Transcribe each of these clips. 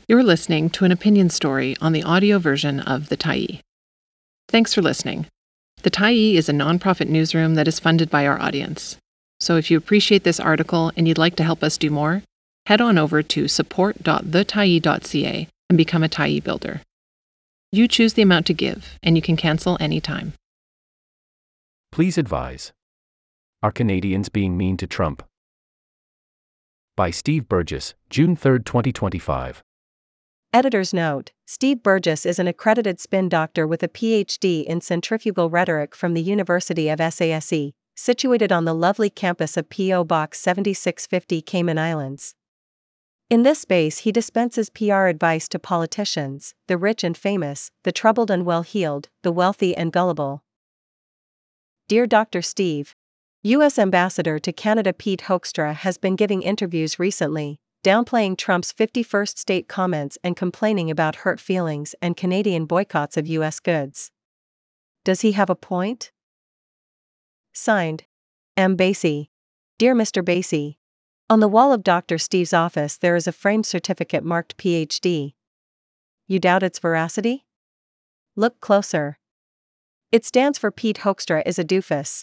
You're listening to an opinion story on the audio version of The Tyee. Thanks for listening. The Tyee is a nonprofit newsroom that is funded by our audience. So if you appreciate this article and you'd like to help us do more, head on over to support.thetyee.ca and become a Tyee builder. You choose the amount to give, and you can cancel anytime. Please advise. Are Canadians being mean to Trump? By Steve Burgess, June 3, 2025. Editor's note: Steve Burgess is an accredited spin doctor with a PhD in centrifugal rhetoric from the University of SASE, situated on the lovely campus of P.O. Box 7650, Cayman Islands. In this space, he dispenses PR advice to politicians, the rich and famous, the troubled and well-heeled, the wealthy and gullible. Dear Dr. Steve, U.S. Ambassador to Canada Pete Hoekstra has been giving interviews recently, downplaying Trump's 51st state comments and complaining about hurt feelings and Canadian boycotts of U.S. goods. Does he have a point? Signed, M. Basie. Dear Mr. Basie, on the wall of Dr. Steve's office there is a framed certificate marked Ph.D. You doubt its veracity? Look closer. It stands for Pete Hoekstra is a doofus.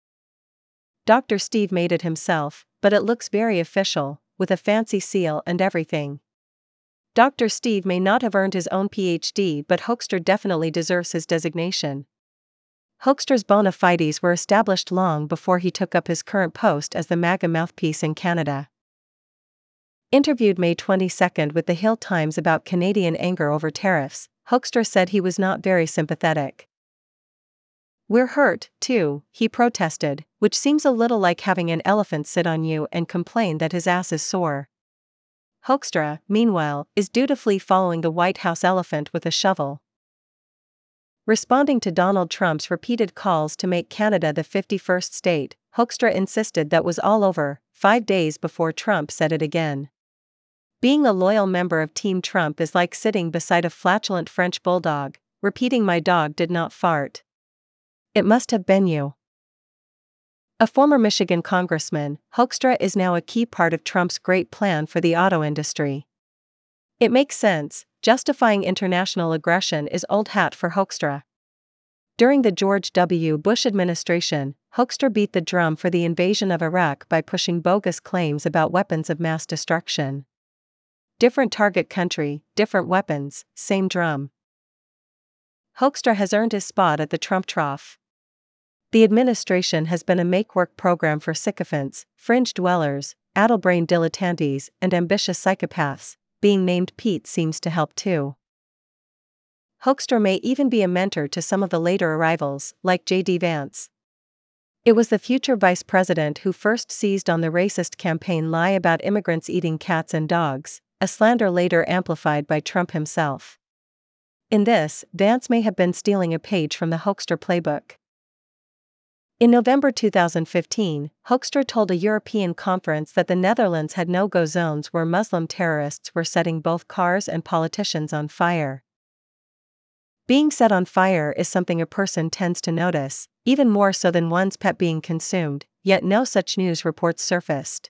Dr. Steve made it himself, but it looks very official, with a fancy seal and everything. Dr. Steve may not have earned his own PhD, but Hoekstra definitely deserves his designation. Hoekstra's bona fides were established long before he took up his current post as the MAGA mouthpiece in Canada. Interviewed May 22 with the Hill Times about Canadian anger over tariffs, Hoekstra said he was not very sympathetic. We're hurt, too, he protested, which seems a little like having an elephant sit on you and complain that his ass is sore. Hoekstra, meanwhile, is dutifully following the White House elephant with a shovel. Responding to Donald Trump's repeated calls to make Canada the 51st state, Hoekstra insisted that was all over, 5 days before Trump said it again. Being a loyal member of Team Trump is like sitting beside a flatulent French bulldog, repeating my dog did not fart. It must have been you. A former Michigan congressman, Hoekstra is now a key part of Trump's great plan for the auto industry. It makes sense, justifying international aggression is old hat for Hoekstra. During the George W. Bush administration, Hoekstra beat the drum for the invasion of Iraq by pushing bogus claims about weapons of mass destruction. Different target country, different weapons, same drum. Hoekstra has earned his spot at the Trump trough. The administration has been a make-work program for sycophants, fringe dwellers, addle-brained dilettantes, and ambitious psychopaths. Being named Pete seems to help too. Hoekstra may even be a mentor to some of the later arrivals, like J.D. Vance. It was the future vice president who first seized on the racist campaign lie about immigrants eating cats and dogs, a slander later amplified by Trump himself. In this, Vance may have been stealing a page from the Hoekstra playbook. In November 2015, Hoekstra told a European conference that the Netherlands had no-go zones where Muslim terrorists were setting both cars and politicians on fire. Being set on fire is something a person tends to notice, even more so than one's pet being consumed, yet no such news reports surfaced.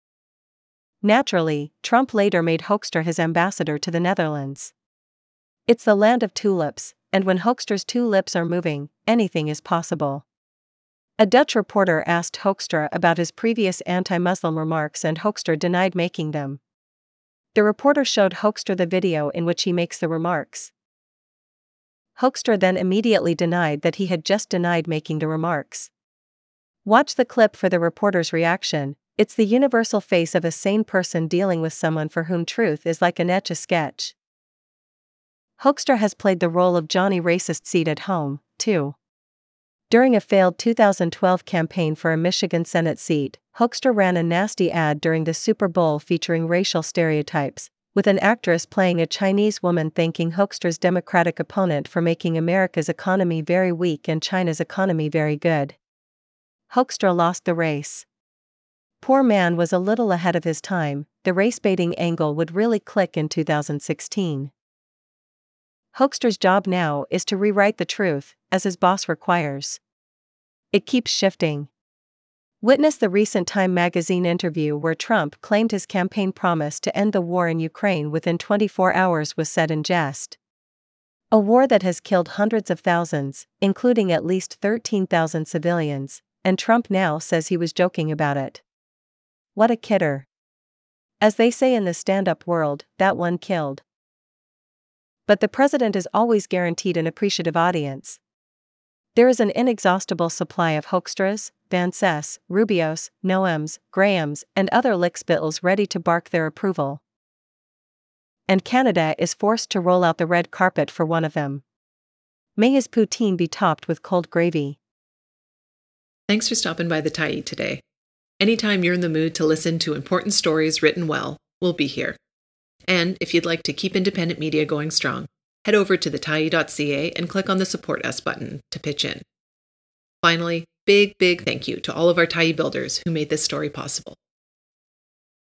Naturally, Trump later made Hoekstra his ambassador to the Netherlands. It's the land of tulips, and when Hoekstra's two lips are moving, anything is possible. A Dutch reporter asked Hoekstra about his previous anti-Muslim remarks and Hoekstra denied making them. The reporter showed Hoekstra the video in which he makes the remarks. Hoekstra then immediately denied that he had just denied making the remarks. Watch the clip for the reporter's reaction. It's the universal face of a sane person dealing with someone for whom truth is like an etch-a-sketch. Hoekstra has played the role of Johnny Racist Seat at home, too. During a failed 2012 campaign for a Michigan Senate seat, Hoekstra ran a nasty ad during the Super Bowl featuring racial stereotypes, with an actress playing a Chinese woman thanking Hoekstra's Democratic opponent for making America's economy very weak and China's economy very good. Hoekstra lost the race. Poor man was a little ahead of his time, the race-baiting angle would really click in 2016. Hoekstra's job now is to rewrite the truth, as his boss requires. It keeps shifting. Witness the recent Time magazine interview where Trump claimed his campaign promise to end the war in Ukraine within 24 hours was said in jest. A war that has killed hundreds of thousands, including at least 13,000 civilians, and Trump now says he was joking about it. What a kidder. As they say in the stand-up world, that one killed. But the president is always guaranteed an appreciative audience. There is an inexhaustible supply of Hoekstras, Vances, Rubios, Noems, Grahams, and other lickspittles ready to bark their approval. And Canada is forced to roll out the red carpet for one of them. May his poutine be topped with cold gravy. Thanks for stopping by the Tyee today. Anytime you're in the mood to listen to important stories written well, we'll be here. And if you'd like to keep independent media going strong, head over to thetyee.ca and click on the Support Us button to pitch in. Finally, big thank you to all of our Tyee builders who made this story possible.